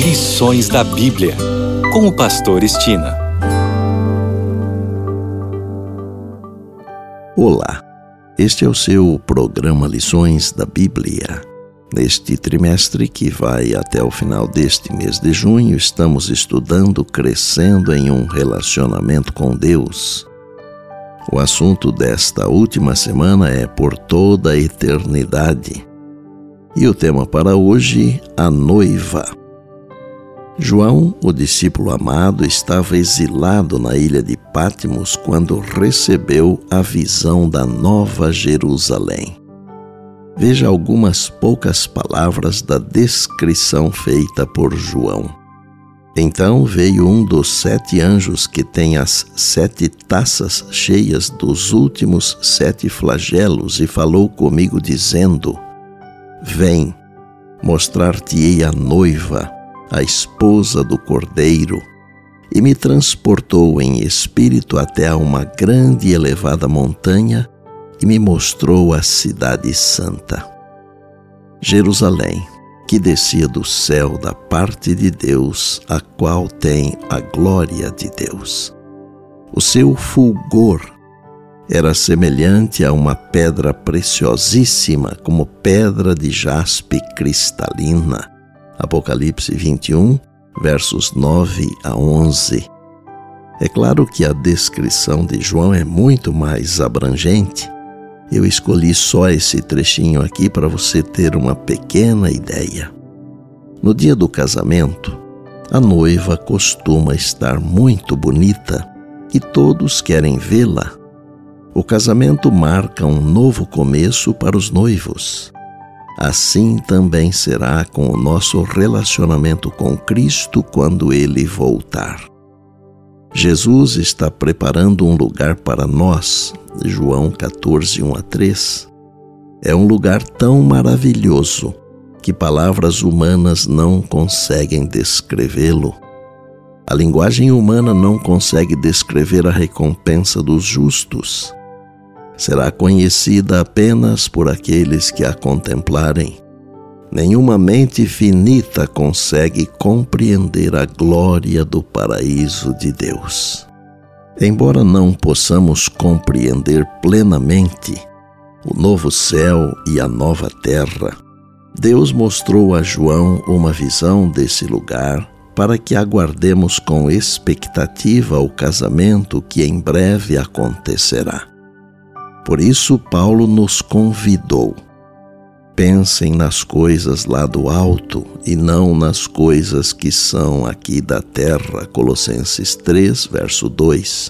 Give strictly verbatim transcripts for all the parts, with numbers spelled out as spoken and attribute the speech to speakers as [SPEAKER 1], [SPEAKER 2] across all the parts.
[SPEAKER 1] Lições da Bíblia, com o pastor Estina.
[SPEAKER 2] Olá, este é o seu programa Lições da Bíblia. Neste trimestre que vai até o final deste mês de junho, estamos estudando Crescendo em um Relacionamento com Deus. O assunto desta última semana é Por toda a eternidade. E o tema para hoje, a noiva. João, o discípulo amado, estava exilado na ilha de Patmos quando recebeu a visão da Nova Jerusalém. Veja algumas poucas palavras da descrição feita por João. Então veio um dos sete anjos que tem as sete taças cheias dos últimos sete flagelos e falou comigo dizendo: Vem, mostrar-te-ei a noiva, a esposa do Cordeiro. E me transportou em espírito até a uma grande e elevada montanha e me mostrou a cidade santa, Jerusalém, que descia do céu da parte de Deus, a qual tem a glória de Deus. O seu fulgor era semelhante a uma pedra preciosíssima, como pedra de jaspe cristalina. Apocalipse vinte e um, versos nove a onze. É claro que a descrição de João é muito mais abrangente. Eu escolhi só esse trechinho aqui para você ter uma pequena ideia. No dia do casamento, a noiva costuma estar muito bonita e todos querem vê-la. O casamento marca um novo começo para os noivos. Assim também será com o nosso relacionamento com Cristo quando Ele voltar. Jesus está preparando um lugar para nós, João catorze, um a três. É um lugar tão maravilhoso que palavras humanas não conseguem descrevê-lo. A linguagem humana não consegue descrever a recompensa dos justos. Será conhecida apenas por aqueles que a contemplarem. Nenhuma mente finita consegue compreender a glória do paraíso de Deus. Embora não possamos compreender plenamente o novo céu e a nova terra, Deus mostrou a João uma visão desse lugar para que aguardemos com expectativa o casamento que em breve acontecerá. Por isso, Paulo nos convidou. Pensem nas coisas lá do alto e não nas coisas que são aqui da terra. Colossenses três, verso dois.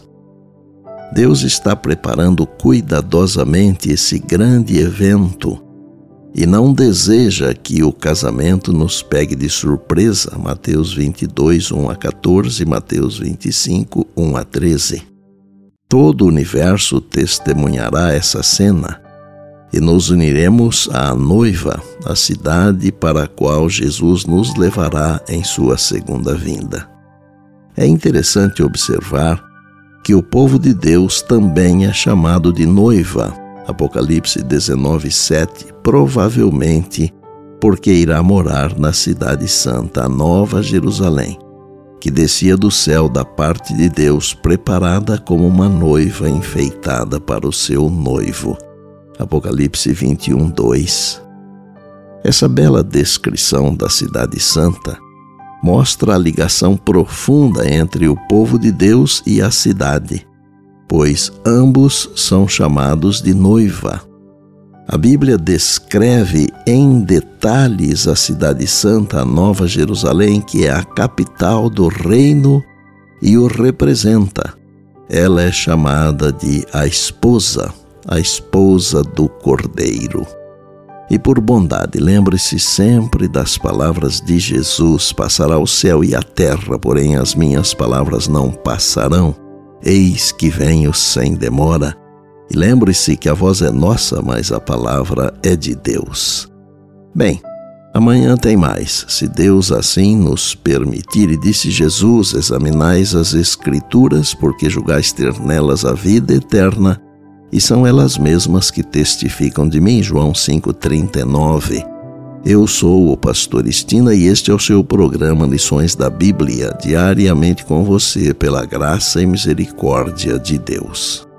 [SPEAKER 2] Deus está preparando cuidadosamente esse grande evento e não deseja que o casamento nos pegue de surpresa. Mateus vinte e dois, um a catorze, Mateus vinte e cinco, um a treze. Todo o universo testemunhará essa cena e nos uniremos à noiva, a cidade para a qual Jesus nos levará em sua segunda vinda. É interessante observar que o povo de Deus também é chamado de noiva, Apocalipse dezenove, sete, provavelmente porque irá morar na cidade santa, a Nova Jerusalém, que descia do céu da parte de Deus, preparada como uma noiva enfeitada para o seu noivo. Apocalipse vinte e um, dois. Essa bela descrição da cidade santa mostra a ligação profunda entre o povo de Deus e a cidade, pois ambos são chamados de noiva. A Bíblia descreve em detalhes a cidade santa, a Nova Jerusalém, que é a capital do reino e o representa. Ela é chamada de a esposa, a esposa do Cordeiro. E por bondade, lembre-se sempre das palavras de Jesus: passará o céu e a terra, porém as minhas palavras não passarão. Eis que venho sem demora. E lembre-se que a voz é nossa, mas a palavra é de Deus. Bem, amanhã tem mais, se Deus assim nos permitir. E disse Jesus: examinais as Escrituras, porque julgais ter nelas a vida eterna, e são elas mesmas que testificam de mim. João cinco, trinta e nove. Eu sou o pastor Estina e este é o seu programa Lições da Bíblia, diariamente com você, pela graça e misericórdia de Deus.